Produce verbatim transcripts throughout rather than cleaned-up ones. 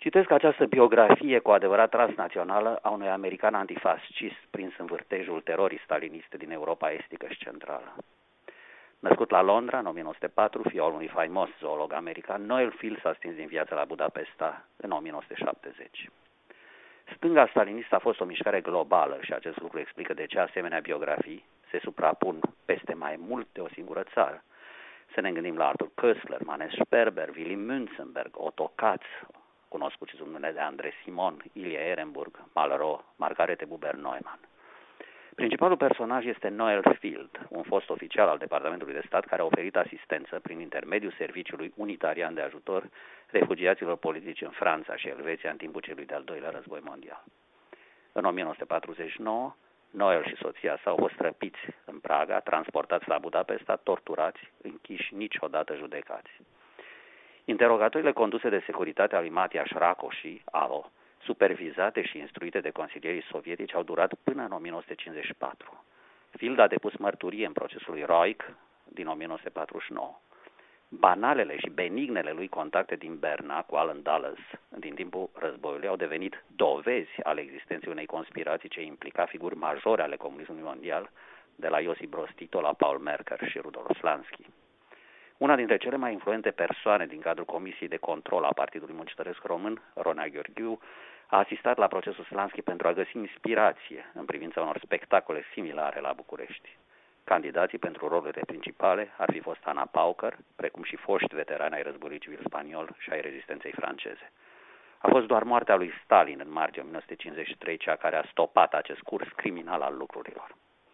Citesc această biografie cu adevărat transnațională a unui american antifascist prins în vârtejul terorii staliniste din Europa estică și centrală. Născut la Londra în o mie nouă sute patru, fiul unui faimos zoolog american, Noel Field s-a stins din viață la Budapesta în o mie nouă sute șaptezeci. Stânga stalinistă a fost o mișcare globală și acest lucru explică de ce asemenea biografii se suprapun peste mai mult de o singură țară. Să ne gândim la Arthur Koestler, Manes Sperber, Willy Münzenberg, Otto Katz, cunoscut și sub numele de André Simon, Ilya Ehrenburg, Malraux, Margarete Buber-Neumann. Principalul personaj este Noel Field, un fost oficial al Departamentului de Stat care a oferit asistență prin intermediul Serviciului Unitarian de Ajutor refugiaților politici în Franța și Elveția în timpul celui de-al doilea război mondial. În o mie nouă sute patruzeci și nouă, Noel și soția sa au fost răpiți în Praga, transportați la Budapesta, torturați, închiși, niciodată judecați. Interogatorile conduse de securitatea lui Matias Rákosi, Alo, supervizate și instruite de consilierii sovietici, au durat până în o mie nouă sute cincizeci și patru. Field a depus mărturie în procesul lui Roig din o mie nouă sute patruzeci și nouă. Banalele și benignele lui contacte din Berna cu Allen Dulles din timpul războiului au devenit dovezi ale existenței unei conspirații ce implica figuri majore ale comunismului mondial, de la Iosif Broz Tito la Paul Merker și Rudolf Slansky. Una dintre cele mai influente persoane din cadrul Comisiei de Control a Partidului Muncităresc Român, Ronea Gheorghiu, a asistat la procesul Slansky pentru a găsi inspirație în privința unor spectacole similare la București. Candidații pentru rolurile principale ar fi fost Ana Pauker, precum și foști veterani ai războiului civil spaniol și ai rezistenței franceze. A fost doar moartea lui Stalin în martie o mie nouă sute cincizeci și trei cea care a stopat acest curs criminal al lucrurilor.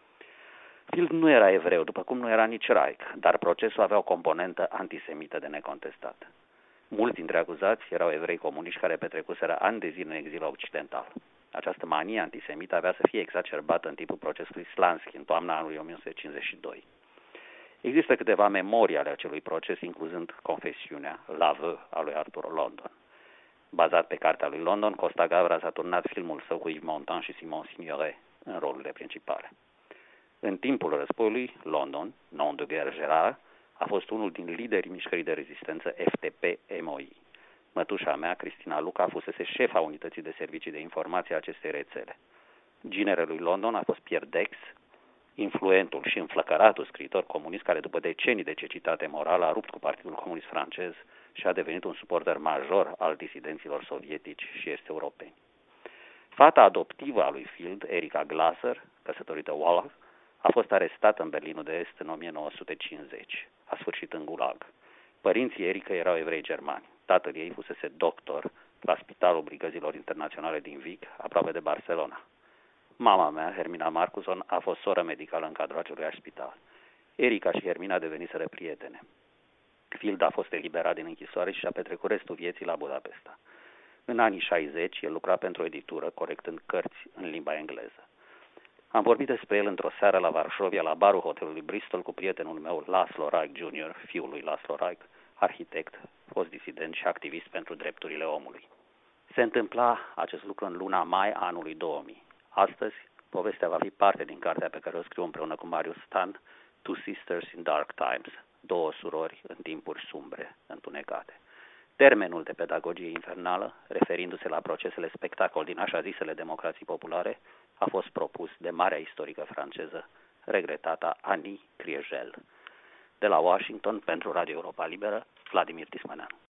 Field nu era evreu, după cum nu era nici Reich, dar procesul avea o componentă antisemită de necontestat. Mulți dintre acuzați erau evrei comuniști care petrecuseră ani de zile în exil occidental. Această manie antisemită avea să fie exacerbată în timpul procesului Slansky, în toamna anului o mie nouă sute cincizeci și doi. Există câteva memorii ale acelui proces, incluzând confesiunea, l'aveu, a lui Arthur London. Bazat pe cartea lui London, Costa Gavras a turnat filmul său cu Yves Montand și Simon Signoret în rolurile principale. În timpul războiului, London, nom de guerre Gerard, a fost unul din liderii mișcării de rezistență F T P M O I. Mătușa mea, Cristina Luca, fusese șefa unității de servicii de informație a acestei rețele. Ginerele lui London a fost Pierre Dex, influentul și înflăcăratul scriitor comunist care după decenii de cecitate morală a rupt cu Partidul Comunist francez și a devenit un suporter major al disidenților sovietici și est-europeni. Fata adoptivă a lui Field, Erika Glasser, căsătorită Wallach, a fost arestată în Berlinul de Est în o mie nouă sute cincizeci. A sfârșit în Gulag. Părinții Erica erau evrei germani. Tatăl ei fusese doctor la Spitalul Brigăzilor Internaționale din Vic, aproape de Barcelona. Mama mea, Hermina Marcuson, a fost soră medicală în cadrul acelui spital. Erica și Hermina deveniseră prietene. Field a fost eliberat din închisoare și a petrecut restul vieții la Budapesta. În anii șaizeci, el lucra pentru o editură, corectând cărți în limba engleză. Am vorbit despre el într-o seară la Varșovia, la barul hotelului Bristol, cu prietenul meu, Laszlo Reich junior, fiul lui Laszlo Reich, arhitect, fost disident și activist pentru drepturile omului. Se întâmpla acest lucru în luna mai anului două mii. Astăzi, povestea va fi parte din cartea pe care o scriu împreună cu Marius Stan, Two Sisters in Dark Times, două surori în timpuri sumbre, întunecate. Termenul de pedagogie infernală, referindu-se la procesele spectacol din așa zisele democrații populare, a fost propus de marea istorică franceză, regretata Annie Kriegel. De la Washington, pentru Radio Europa Liberă, Vladimir Tismanean.